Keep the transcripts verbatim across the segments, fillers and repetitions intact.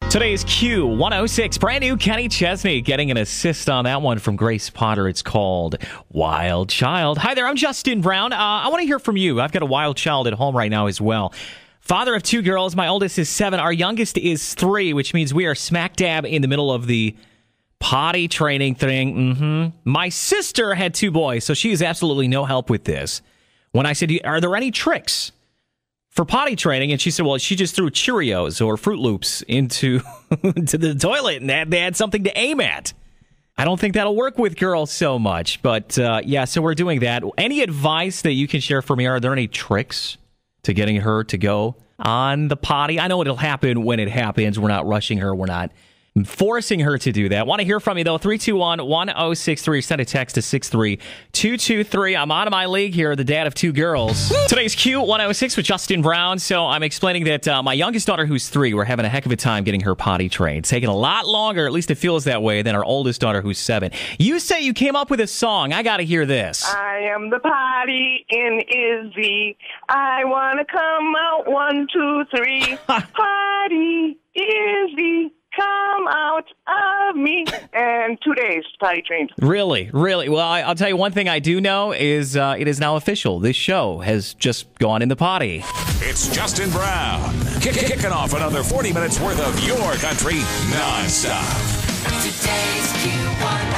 Today's Q one oh six, brand new Kenny Chesney getting an assist on that one from Grace Potter. It's called Wild Child. Hi there, I'm Justin Brown. Uh, I want to hear from you. I've got a wild child at home right now as well. Father of two girls. My oldest is seven. Our youngest is three, which means we are smack dab in the middle of the potty training thing. Mm-hmm. My sister had two boys, so she has absolutely no help with this. When I said, are there any tricks for potty training? And she said, well, she just threw Cheerios or Fruit Loops into, into the toilet, and they had something to aim at. I don't think that'll work with girls so much. But, uh, yeah, so we're doing that. Any advice that you can share for me? Are there any tricks to getting her to go on the potty? I know it'll happen when it happens. We're not rushing her. We're not forcing her to do that. Want to hear from you, though. three two one, one oh six three. Send a text to six three two two three. I'm out of my league here, the dad of two girls. Today's Q one oh six with Justin Brown. So I'm explaining that uh, my youngest daughter, who's three, we're having a heck of a time getting her potty trained. Taking a lot longer, at least it feels that way, than our oldest daughter, who's seven. You say you came up with a song. I got to hear this. I am the potty in Izzy. I want to come out one, two, three. Potty Izzy. Come out of me. And two days potty trained. Really? Really? Well, I, I'll tell you one thing I do know is uh, it is now official. This show has just gone in the potty. It's Justin Brown. Kick, kicking off another forty minutes worth of your country nonstop. Today's Q one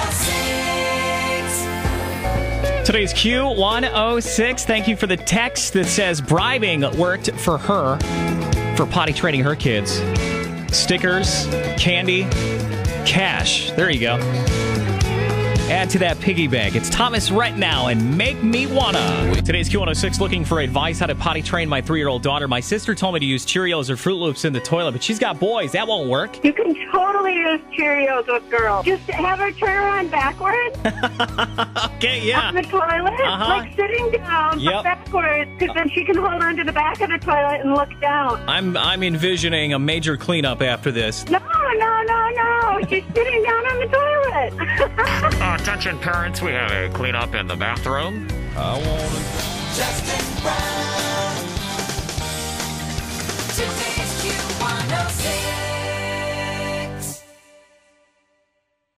oh six. Today's Q one oh six. Thank you for the text that says bribing worked for her for potty training her kids. Stickers, candy, cash. There you go. Add to that piggy bank. It's Thomas Rhett now and Make Me Wanna. Today's Q one oh six looking for advice how to potty train my three-year-old daughter. My sister told me to use Cheerios or Fruit Loops in the toilet, but she's got boys. That won't work. You can totally use Cheerios with girls. Just have her turn around backwards Okay, yeah. on the toilet, Uh-huh. like sitting down Yep. backwards, because then she can hold on to the back of the toilet and look down. I'm I'm envisioning a major cleanup after this. No, no, no, no. She's sitting down on the toilet. Attention parents, we have a cleanup in the bathroom. I want Justin Brown.